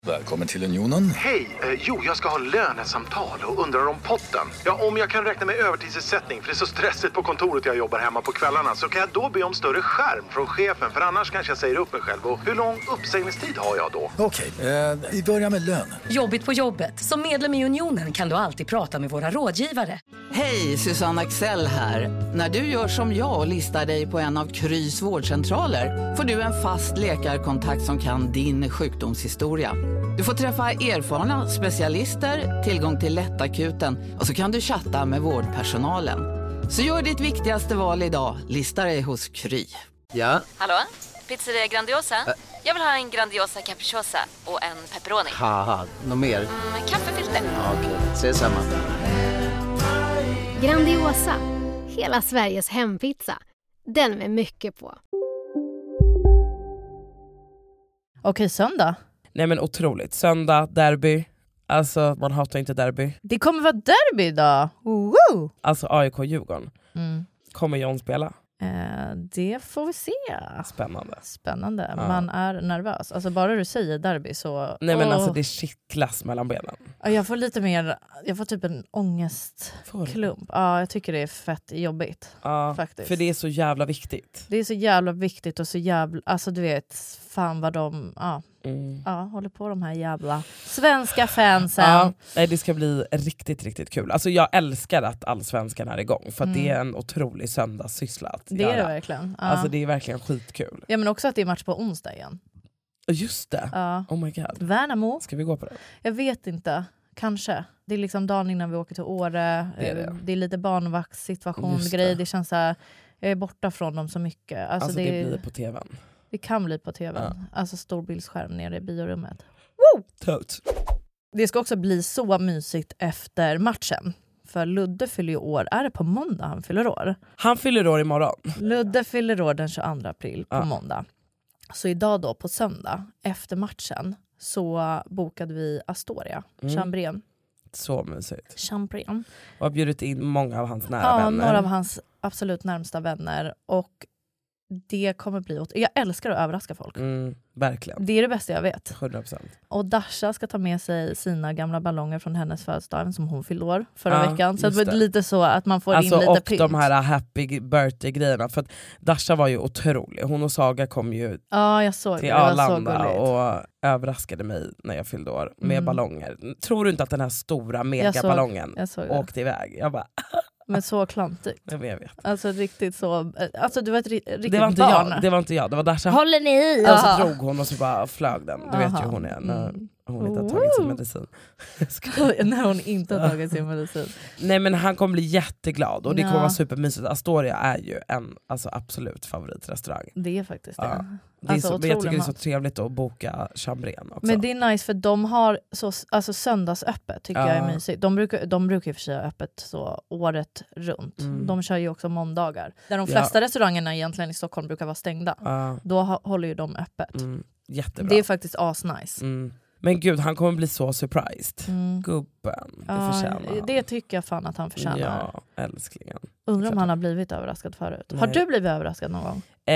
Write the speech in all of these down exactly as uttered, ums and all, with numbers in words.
Välkommen till Unionen. Hej, eh, jo jag ska ha lönesamtal och undrar om potten. Ja, om jag kan räkna med övertidsersättning för det är så stressigt på kontoret jag jobbar hemma på kvällarna, så kan jag då be om större skärm från chefen, för annars kanske jag säger upp mig själv. Och hur lång uppsägningstid har jag då? Okej, eh, vi börjar med lön. Jobbigt på jobbet. Som medlem i Unionen kan du alltid prata med våra rådgivare. Hej, Susanne Axel här. När du gör som jag och listar dig på en av Krys vårdcentraler får du en fast läkarkontakt som kan din sjukdomshistoria. Du får träffa erfarna specialister, tillgång till lättakuten och så kan du chatta med vårdpersonalen. Så gör ditt viktigaste val idag, lista dig hos Kry. Ja? Hallå? Pizzeria Grandiosa? Ä- Jag vill ha en Grandiosa capriciosa och en pepperoni. Haha, något mer? Mm, kaffefilter. Ja, okej, okay. Ses samma. Grandiosa, hela Sveriges hempizza. Den med mycket på. Okej, söndag. Nej men otroligt. Söndag, derby. Alltså man hatar inte derby. Det kommer vara derby idag. Woo! Alltså A I K-Djurgården. Mm. Kommer John spela? Eh, det får vi se. Spännande. Spännande. Ja. Man är nervös. Alltså bara du säger derby så... Nej men oh. alltså det kittlas mellan benen. Jag får lite mer... Jag får typ en ångestklump. Ja, jag tycker det är fett jobbigt. Ja, faktiskt. för det är så jävla viktigt. Det är så jävla viktigt och så jävla... Alltså du vet, fan vad de... Ja, Mm. ja håller på de här jävla svenska fansen. Ja, nej, det ska bli riktigt, riktigt kul. Alltså jag älskar att Allsvenskan är igång. För att Mm. det är en otrolig söndagssyssla att Det göra. är det verkligen. Ja. Alltså det är verkligen skitkul. Ja, men också att det är match på onsdag igen. Just det. Ja. Oh my god. Värnamo. Ska vi gå på det? Jag vet inte. Kanske. Det är liksom dagen innan vi åker till Åre. Det är det. Det är lite barnvaktssituation Just det. grej. Det känns så här, jag är borta från dem så mycket. Alltså, Alltså det, det blir på tvn. det kan bli på tvn. Ja. Alltså storbildsskärm nere i biorummet. Totes. Det ska också bli så mysigt efter matchen. För Ludde fyller ju år. Är det på måndag han fyller år? Han fyller år imorgon. Ludde fyller år den tjugoandra april på Ja. måndag. Så idag då på söndag efter matchen så bokade vi Astoria. Mm. Chambrien. Så mysigt. Chambrien. Och har bjudit in många av hans nära Ja, vänner. några av hans absolut närmsta vänner. Och det kommer bli... åt- Jag älskar att överraska folk. Mm, verkligen. Det är det bästa jag vet. hundra procent. Och Dasha ska ta med sig sina gamla ballonger från hennes födelsedag som hon fyllde år förra Ja, veckan. Så just det blir det. lite så att man får Alltså, in lite och pynt. de här happy birthday-grejerna. För att Dasha var ju otrolig. Hon och Saga kom ju Ja, jag såg det. till Det var så Arlanda gulligt. och överraskade mig när jag fyllde år med Mm. ballonger. Tror du inte att den här stora Jag såg- megaballongen jag såg det. åkte iväg? Jag bara, Men så klantigt. jag vet. Alltså riktigt så... Alltså du var ett ri- riktigt Det var, inte barn. jag, det var inte jag, det var Dasha. Håller ni i? Och så Ja. drog hon och så bara flög den. Du vet ju Aha. hon är när Mm. hon inte har tagit sin medicin. När hon inte har tagit sin medicin. Nej men han kommer bli jätteglad och det kommer Ja. vara supermysigt. Astoria är ju en alltså, absolut favoritrestaurang. Det är faktiskt det. Ja. Det är Alltså, så, men jag otrolig tycker det är så mat. trevligt att boka Chambrien också. Men det är nice för de har så, alltså söndagsöppet tycker Ja. jag är mysigt. De brukar, de brukar i och för sig ha öppet så året runt. Mm. De kör ju också måndagar. Där de Ja. flesta restaurangerna egentligen i Stockholm brukar vara stängda. Ja, Då ha, håller ju de öppet. mm, jättebra. Det är faktiskt asnice. Mm. Men gud, han kommer bli så surprised. Mm. Gubben, det Ja, förtjänar han. det tycker jag fan att han förtjänar. Ja, älsklingen. Undrar om klart. han har blivit överraskad förut. Har Nej. du blivit överraskad någon gång? Eh,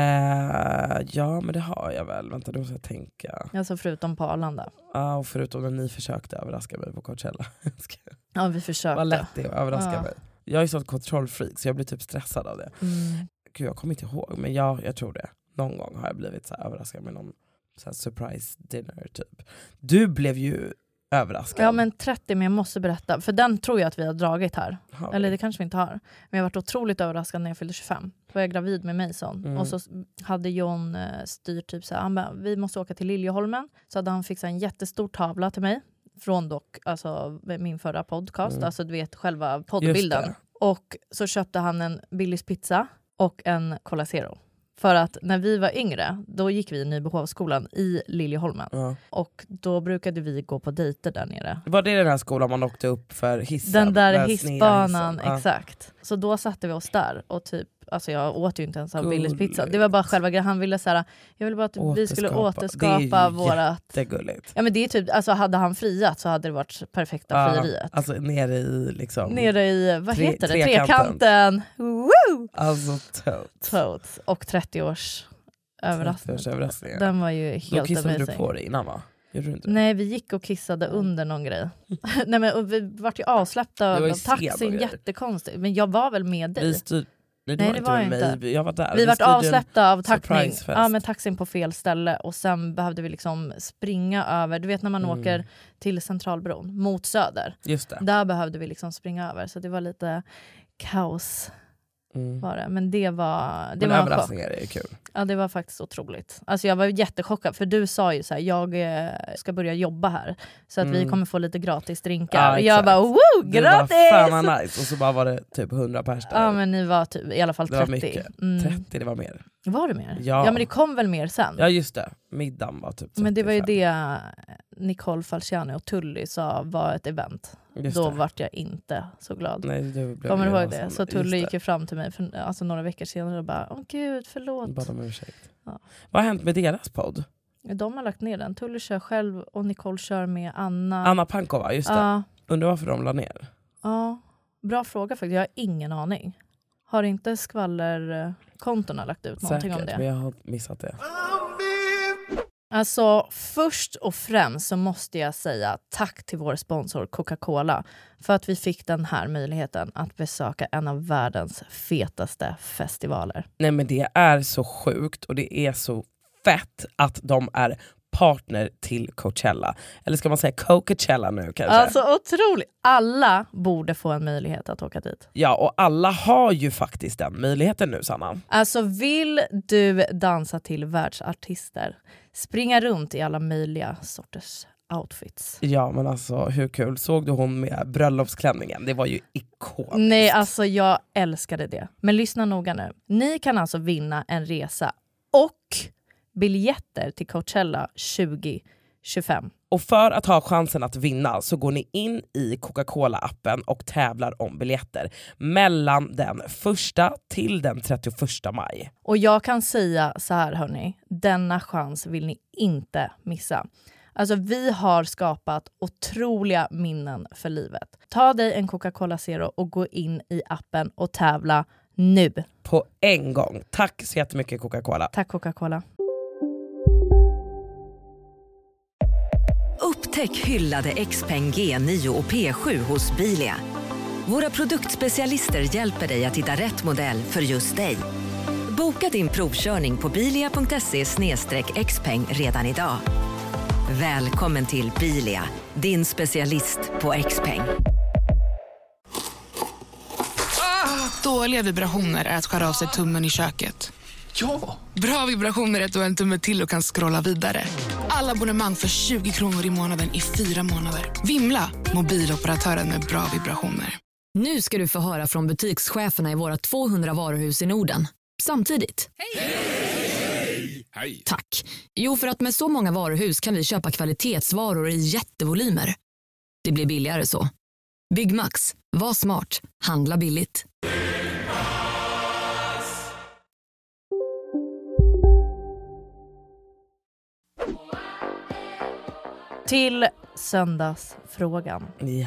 ja, men det har jag väl. Vänta, då måste jag tänka. Alltså förutom på Arlanda. Ah, och förutom när ni försökte överraska mig på Coachella. Ja, vi försökte. Vad lätt det är att överraska Ja. mig. Jag är sån kontrollfreak så jag blir typ stressad av det. Mm. Gud, jag kommer inte ihåg, men jag, jag tror det. Någon gång har jag blivit så här överraskad med någon så här surprise dinner typ. Du blev ju överraskad. Ja men trettio, men jag måste berätta. För den tror jag att vi har dragit här. Har vi? Eller det kanske vi inte har. Men jag har varit otroligt överraskad när jag fyllde tjugofem. Då var jag gravid med Mason. Mm. Och så hade John eh, styrt typ så här, han bara, vi måste åka till Liljeholmen. Så hade han fixat en jättestor tavla till mig. Från dock, alltså min förra podcast. Mm. Alltså du vet själva Just poddbilden. det. Och så köpte han en Billys pizza och en Cola Zero. För att när vi var yngre, då gick vi i Nybehovsskolan i Liljeholmen. Ja. Och då brukade vi gå på dejter där nere. Var det den här skolan man åkte upp för hissen? Den där sneda hissbanan, hissen? Ja. exakt. Så då satte vi oss där och typ, alltså jag åt ju inte ens av Gulligt. Billys pizza. Det var bara själva grejen. Han ville såhär, jag ville bara att vi skulle Återskapa. återskapa Det är ju vårat... Jättegulligt. Ja men det är typ, alltså hade han friat så hade det varit perfekta Ja, frieriet. alltså nere i liksom... Nere i, vad Tre- heter det? trekanten. Trekanten. Woo! Alltså totes. Totes. Och trettio års överraskning. trettio års överraskning. Den var ju Då helt kissade du amazing. på dig innan va? Gjorde du inte? Nej, vi gick och kissade under någon grej. Nej, men och vi vart ju avsläppta Det var av ju sen och taxin, grejer. jättekonstigt. Men jag var väl med dig? Vi styr... Nej, det Nej, var det inte var med inte. mig. Jag var där. Vi vart styrde en avsläppta av taxning. surprisefest. Ja, men taxin på fel ställe. Och sen behövde vi liksom springa över. Du vet när man Mm. åker till Centralbron mot söder. Just det. Där behövde vi liksom springa över. Så det var lite kaos. Mm. Var det. Men det var, det Men var en chock. överraskningar är kul. Ja, det var faktiskt otroligt. Alltså jag var jättechockad för du sa ju så här, jag eh, ska börja jobba här så att Mm. vi kommer få lite gratis drinkar. Ja, och jag exakt. bara, woo, Det gratis! var fan vad nice. Och så bara var det typ hundra pers där. Ja, men ni var typ, i alla fall det var trettio. mycket. Mm. trettio, det var mer. Var det mer? Ja. Ja, men det kom väl mer sen. Ja just det, middagen var typ Men det var ju trettiofem. det Nicole Falciani och Tully sa var ett event. Just Då det. vart jag inte så glad. Nej, du blev Kommer du ju ihåg det? ensam. Så Just Tully det. gick ju fram till mig för, alltså, några veckor senare och bara, åh gud, förlåt. Bad om ursäkt. Ja. Vad har hänt med deras podd? De har lagt ner den. Tully kör själv och Nicole kör med Anna. Anna Pankova, just det. Ja. Undrar varför de la ner. Ja, bra fråga faktiskt. Jag har ingen aning. Har inte skvallerkontona lagt ut någonting Säkert, om det? men jag har missat det. Alltså först och främst så måste jag säga tack till vår sponsor Coca-Cola för att vi fick den här möjligheten att besöka en av världens fetaste festivaler. Nej men det är så sjukt och det är så fett att de är partner till Coachella. Eller ska man säga Coachella nu kanske? Alltså otroligt. Alla borde få en möjlighet att åka dit. Ja, och alla har ju faktiskt den möjligheten nu, Sanna. Alltså vill du dansa till världsartister, springa runt i alla möjliga sorters outfits. Ja, men alltså hur kul. Såg du hon med bröllopsklänningen? Det var ju ikoniskt. Nej, alltså jag älskade det. Men lyssna noga nu. Ni kan alltså vinna en resa och biljetter till Coachella tjugo tjugofem. Och för att ha chansen att vinna så går ni in i Coca-Cola-appen och tävlar om biljetter mellan den första till den trettioförsta maj. Och jag kan säga så här hörni, denna chans vill ni inte missa. Alltså vi har skapat otroliga minnen för livet. Ta dig en Coca-Cola Zero och gå in i appen och tävla nu. På en gång. Tack så jättemycket Coca-Cola. Tack Coca-Cola. Upptäck hyllade Xpeng G nio och P sju hos Bilia. Våra produktspecialister hjälper dig att hitta rätt modell för just dig. Boka din provkörning på bilia punkt se slash xpeng redan idag. Välkommen till Bilia, din specialist på Xpeng. Ah, dåliga vibrationer är att skära av sig tummen i köket. Ja! Bra vibrationer är att du har en tumme till och kan scrolla vidare. Alla abonnemang för tjugo kronor i månaden i fyra månader. Vimla, mobiloperatören med bra vibrationer. Nu ska du få höra från butikscheferna i våra tvåhundra varuhus i Norden. Samtidigt. Hej! Hej! Tack. Jo, för att med så många varuhus kan vi köpa kvalitetsvaror i jättevolymer. Det blir billigare så. Byggmax. Var smart. Handla billigt. Till söndagsfrågan. Ja.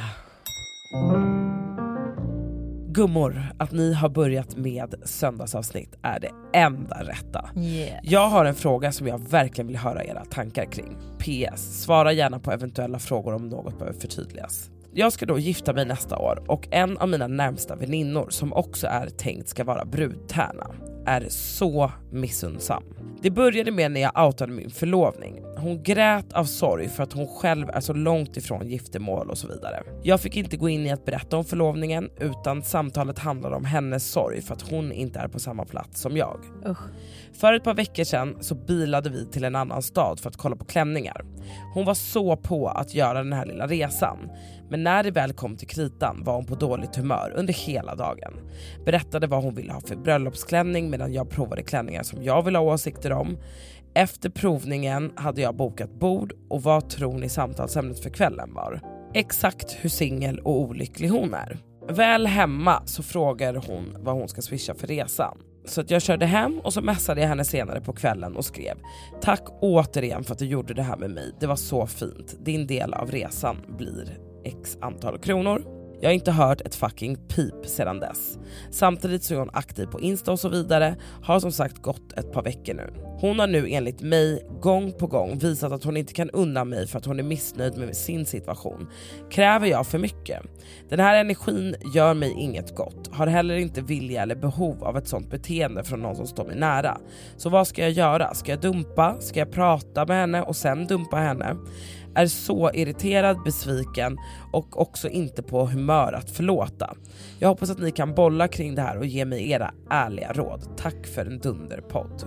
Gummor, att ni har börjat med söndagsavsnitt är det enda rätta. Yeah. Jag har en fråga som jag verkligen vill höra era tankar kring. P S. Svara gärna på eventuella frågor om något behöver förtydligas. Jag ska då gifta mig nästa år och en av mina närmsta väninnor som också är tänkt ska vara brudtärna är så missundsam. Det började med när jag outade min förlovning. Hon grät av sorg för att hon själv är så långt ifrån giftermål och så vidare. Jag fick inte gå in i att berätta om förlovningen utan samtalet handlade om hennes sorg för att hon inte är på samma plats som jag. Usch. För ett par veckor sedan så bilade vi till en annan stad för att kolla på klänningar. Hon var så på att göra den här lilla resan. Men när det väl kom till kritan var hon på dåligt humör under hela dagen. Berättade vad hon ville ha för bröllopsklänning medan jag provade klänningar som jag ville ha åsikter om. Efter provningen hade jag bokat bord och vad tror ni samtalsämnet för kvällen var? Exakt hur singel och olycklig hon är. Väl hemma så frågar hon vad hon ska swisha för resan. Så att jag körde hem och så messade jag henne senare på kvällen och skrev: tack återigen för att du gjorde det här med mig. Det var så fint. Din del av resan blir x antal kronor. Jag har inte hört ett fucking pip sedan dess. Samtidigt så är hon aktiv på Insta och så vidare. Har som sagt gått ett par veckor nu. Hon har nu enligt mig gång på gång visat att hon inte kan unna mig för att hon är missnöjd med sin situation. Kräver jag för mycket? Den här energin gör mig inget gott. Har heller inte vilja eller behov av ett sånt beteende från någon som står mig nära. Så vad ska jag göra? Ska jag dumpa? Ska jag prata med henne och sen dumpa henne? Är så irriterad, besviken och också inte på humör att förlåta. Jag hoppas att ni kan bolla kring det här och ge mig era ärliga råd. Tack för en dunderpodd.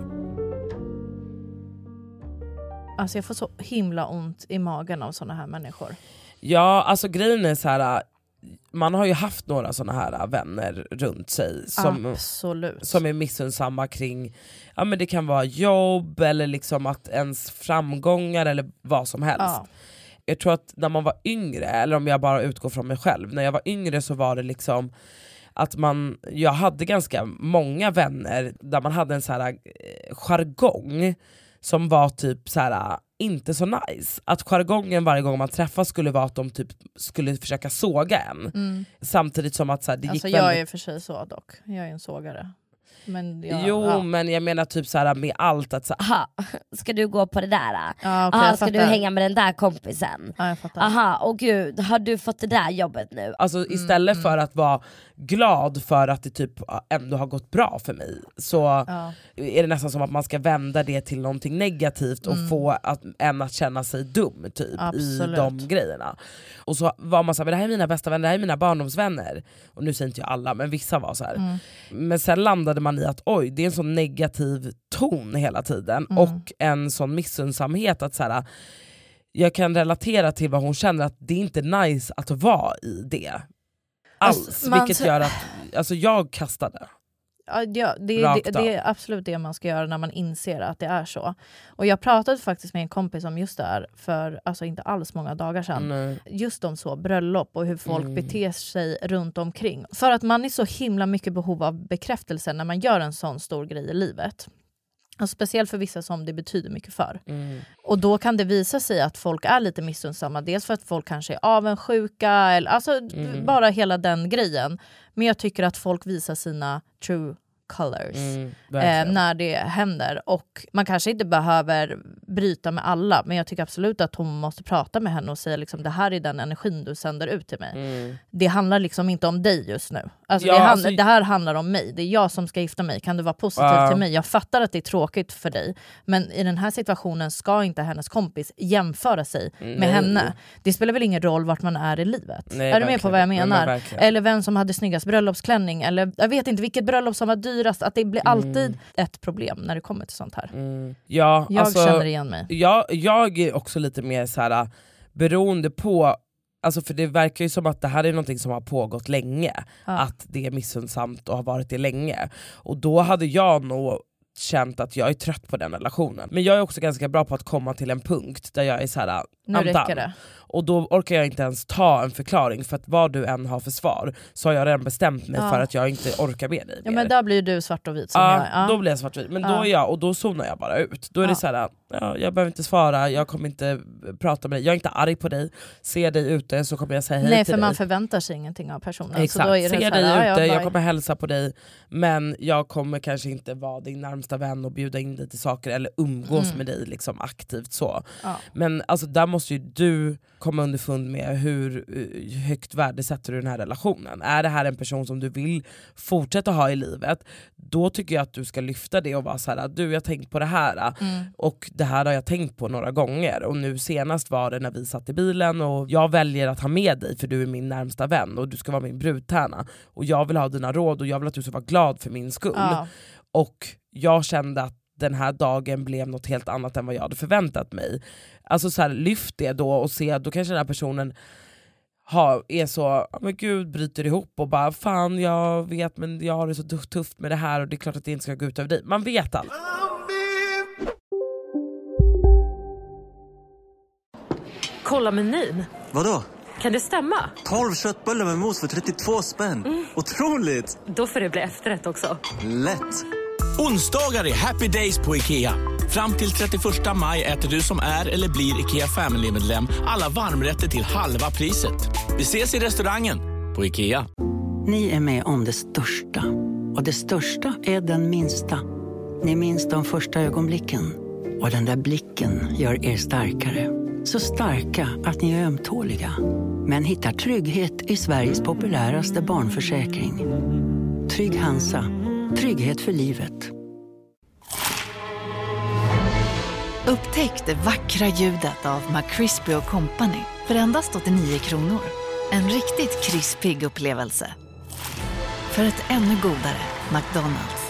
Alltså jag får så himla ont i magen av såna här människor. Ja, alltså grejen är så här, man har ju haft några såna här vänner runt sig som, Absolut. som är missunnsamma kring, ja men det kan vara jobb eller liksom att ens framgångar eller vad som helst. Ja. Jag tror att när man var yngre, eller om jag bara utgår från mig själv, när jag var yngre så var det liksom att man, jag hade ganska många vänner där man hade en så här eh, jargong som var typ så här inte så nice. Att jargongen varje gång man träffas skulle vara att de typ skulle försöka såga en. Mm. Samtidigt som att så här, det alltså gick jag väldigt... är för sig så dock. Jag är en sågare. Men jag, jo ja. men jag menar typ så här med allt att så här, aha, ska du gå på det där? Ja, okay, aha, ska du hänga med den där kompisen? Ja, jag fattar. Aha, och gud, har du fått det där jobbet nu? Alltså istället mm, för att vara glad för att det typ ändå har gått bra för mig, så ja. är det nästan som att man ska vända det till någonting negativt och mm. få att, en att känna sig dum typ. Absolut. I de grejerna. Och så var man så här, det här är mina bästa vänner, det här är mina barndomsvänner. Och nu säger inte jag alla, men vissa var så här. Mm. Men sen landade man i att oj, det är en sån negativ ton hela tiden mm. och en sån missundsamhet att så här, jag kan relatera till vad hon känner, att det är inte nice att vara i det alls, alltså, man... vilket gör att alltså, jag kastade. Ja, det, det, det är absolut det man ska göra när man inser att det är så. Och jag pratade faktiskt med en kompis om just det här för alltså, inte alls många dagar sedan. Mm. Just om så, bröllop och hur folk mm. beter sig runt omkring. För att man är så himla mycket behov av bekräftelse när man gör en sån stor grej i livet. Och speciellt för vissa som det betyder mycket för. Mm. Och då kan det visa sig att folk är lite missunnsamma. Dels för att folk kanske är avundsjuka. Eller, alltså mm. bara hela den grejen. Men jag tycker att folk visar sina true colors mm, eh, när det händer. Och man kanske inte behöver bryta med alla. Men jag tycker absolut att hon måste prata med henne och säga liksom, det här är den energin du sänder ut till mig. Mm. Det handlar liksom inte om dig just nu. Alltså, ja, det, hand- alltså... det här handlar om mig. Det är jag som ska gifta mig. Kan du vara positiv uh. till mig? Jag fattar att det är tråkigt för dig. Men i den här situationen ska inte hennes kompis jämföra sig mm, med nej. henne. Det spelar väl ingen roll vart man är i livet. Nej, är du med på vad jag menar? Nej, eller vem som hade snyggast bröllopsklänning. Eller jag vet inte vilket bröllop som var dyrast. Att det blir alltid mm. ett problem när det kommer till sånt här. Mm. Ja, jag alltså, känner igen mig. Jag, jag är också lite mer så här beroende på. Alltså för det verkar ju som att det här är någonting som har pågått länge. Ja. Att det är missundsamt och har varit det länge. Och då hade jag nog känt att jag är trött på den relationen. Men jag är också ganska bra på att komma till en punkt där jag är så här, nu räcker det. Och då orkar jag inte ens ta en förklaring, för att vad du än har för svar så har jag redan bestämt mig ja. för att jag inte orkar med dig. Ja, men där blir du svart och vit som ja, jag. Ja, då blir jag svart och vit. Men ja. då är jag, och då zonar jag bara ut. Då är ja. det så här, ja, jag behöver inte svara, jag kommer inte prata med dig, jag är inte arg på dig. Ser dig ute så kommer jag säga hej Nej, till för dig. man förväntar sig ingenting av personen. Exakt, så då är det ser så dig här, ute, ja, jag, jag bara... kommer hälsa på dig, men jag kommer kanske inte vara din närmsta vän och bjuda in dig till saker eller umgås mm. med dig liksom aktivt så. Ja. Men alltså där måste ju du komma underfund med hur högt värde sätter du den här relationen. Är det här en person som du vill fortsätta ha i livet, då tycker jag att du ska lyfta det och vara så här: du, jag har tänkt på det här mm. och det här har jag tänkt på några gånger, och nu senast var det när vi satt i bilen och jag väljer att ha med dig för du är min närmsta vän och du ska vara min brudtärna och jag vill ha dina råd och jag vill att du ska vara glad för min skull. Ja. Och jag kände att den här dagen blev något helt annat än vad jag hade förväntat mig. Alltså så här, lyft det då och se, då kanske den här personen har, är så, men gud, bryter ihop och bara fan, jag vet, men jag har det så tufft med det här och det är klart att det inte ska gå ut över dig. Man vet allt. Kolla menyn. Vadå? Kan det stämma? tolv köttbullar med mos för trettiotvå spänn. Mm. Otroligt! Då får det bli efterrätt också. Lätt! Onsdagar är happy days på IKEA. Fram till trettioförsta maj äter du som är eller blir IKEA Family-medlem alla varmrätter till halva priset. Vi ses i restaurangen på på IKEA. Ni är med om det största. Och det största är den minsta. Ni minns de första ögonblicken. Och den där blicken gör er starkare. Så starka att ni är ömtåliga. Men hittar trygghet i Sveriges populäraste barnförsäkring. Trygg Hansa. Trygghet för livet. Upptäck det vackra ljudet av McCrispy och Company för endast åttionio kronor. En riktigt krispig upplevelse. För ett ännu godare McDonald's.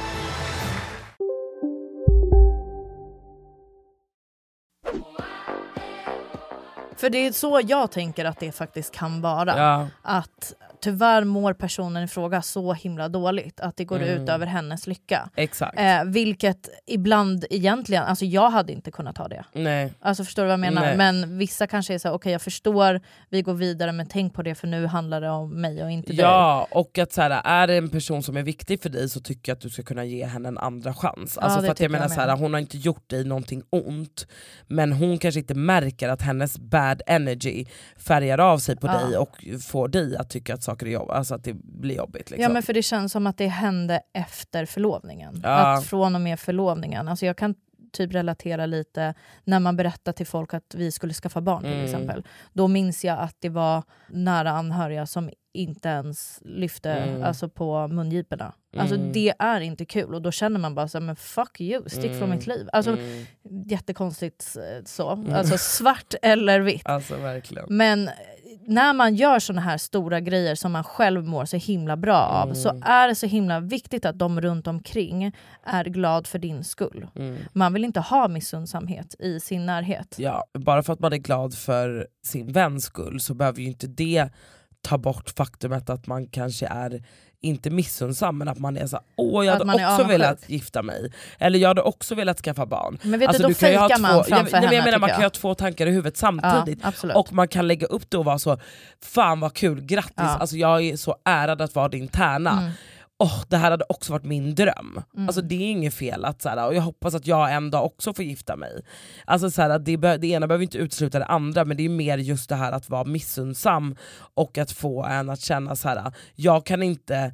För det är så jag tänker att det faktiskt kan vara. Ja. Att tyvärr mår personen i fråga så himla dåligt att det går Mm. ut över hennes lycka. Exakt. Eh, vilket ibland egentligen, alltså jag hade inte kunnat ha det. Nej. Alltså förstår du vad jag menar? Nej. Men vissa kanske är så här, okej okay, jag förstår, vi går vidare men tänk på det för nu handlar det om mig och inte Ja, dig. Och att så här, är det en person som är viktig för dig så tycker jag att du ska kunna ge henne en andra chans. Alltså Ja, för att jag tycker menar jag så här, hon har inte gjort dig någonting ont, men hon kanske inte märker att hennes bad energy färgar av sig på Ja. dig och får dig att tycka att saker är jobb, alltså att det blir jobbigt liksom. Ja men för det känns som att det hände efter förlovningen. Ja. Att från och med förlovningen. Alltså jag kan typ relatera lite när man berättar till folk att vi skulle skaffa barn till Mm. exempel. Då minns jag att det var nära anhöriga som inte ens lyfte Mm. alltså på mungiporna. Alltså Mm. det är inte kul och då känner man bara så här, men fuck you, stick Mm. från mitt liv. Alltså Mm. jättekonstigt eh, så. Mm. Alltså svart eller vitt. Alltså verkligen. Men när man gör såna här stora grejer som man själv mår så himla bra av Mm. så är det så himla viktigt att de runt omkring är glad för din skull. Mm. Man vill inte ha missundsamhet i sin närhet. Ja, bara för att man är glad för sin väns skull så behöver ju inte det ta bort faktumet att man kanske är inte missunnsam, men att man är så åh jag Att hade man är också avundsjuk. velat gifta mig, eller jag hade också velat skaffa barn. Men vet Alltså, du, då kan ju ha fejkar man två- framför jag, nej, men jag henne, menar, man tycker kan ju ha jag. två tankar i huvudet samtidigt, Ja, absolut. och man kan lägga upp det och vara så, fan vad kul, grattis, Ja. alltså, jag är så ärad att vara din tärna. Mm. Oh, det här hade också varit min dröm. Mm. Alltså det är inget fel att såhär, och jag hoppas att jag en dag också får gifta mig. Alltså såhär, det, be- det ena behöver inte utesluta det andra, men det är mer just det här att vara missunnsam och att få en att känna såhär, jag kan inte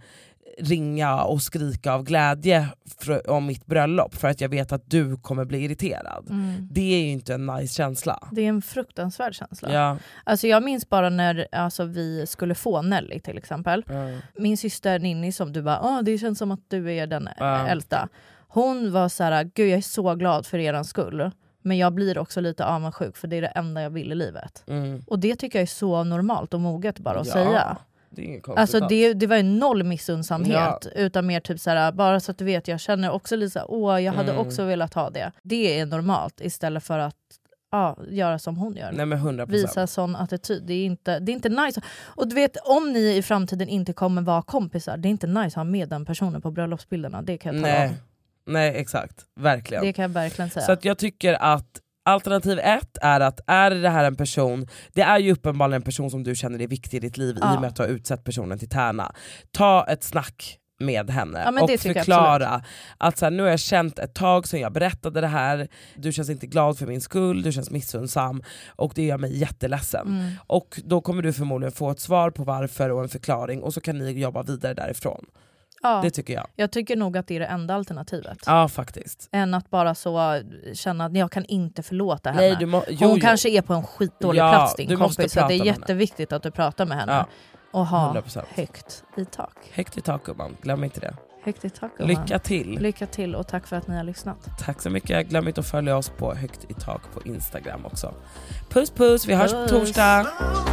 ringa och skrika av glädje för, om mitt bröllop för att jag vet att du kommer bli irriterad. Mm. Det är ju inte en nice känsla. Det är en fruktansvärd känsla. Ja. Alltså jag minns bara när alltså, vi skulle få Nelly till exempel. Mm. Min syster Ninni som du bara, ah, det känns som att du är den Ja. äldsta. Hon var så här, gud jag är så glad för eran skull. Men jag blir också lite avundsjuk för det är det enda jag vill i livet. Mm. Och det tycker jag är så normalt och moget bara att Ja, säga. det är inget konstigt Alltså alls. det, det var ju noll missundsamhet. Ja. Utan mer typ såhär, bara så att du vet, jag känner också lite såhär, åh jag hade Mm. också velat ha det. Det är normalt istället för att ja, göra som hon gör. Nej men hundra procent. Visa sån attityd. Det är, inte, det är inte nice. Och du vet, om ni i framtiden inte kommer vara kompisar, det är inte nice att ha med den personen på bröllopsbilderna. Det kan jag tala Nej. om. Nej exakt, verkligen. Det kan jag verkligen säga. Så att jag tycker att alternativ ett är att är det här en person, det är ju uppenbarligen en person som du känner är viktig i ditt liv Ja. i och med att du har utsett personen till tärna. Ta ett snack med henne Ja, men och det tycker jag förklara att så här, nu har jag känt ett tag sedan jag berättade det här, du känns inte glad för min skull, du känns missunnsam och det gör mig jätteledsen. Mm. Och då kommer du förmodligen få ett svar på varför och en förklaring och så kan ni jobba vidare därifrån. Ja. Det tycker jag. Jag tycker nog att det är det enda alternativet. Ja faktiskt. Än att bara så känna att jag kan inte förlåta henne. Nej, du må- jo, Hon jo. kanske är på en skitdålig Ja, plats din du måste kompis. Så att det är prata med henne. jätteviktigt att du pratar med henne. Ja. Och ha hundra procent. högt i tak. Högt i tak gumman, glöm inte det. Högt i tak, gumman. Lycka till. Lycka till och tack för att ni har lyssnat. Tack så mycket, glöm inte att följa oss på Högt i tak på Instagram också. Puss puss, vi hörs på Puss. torsdag.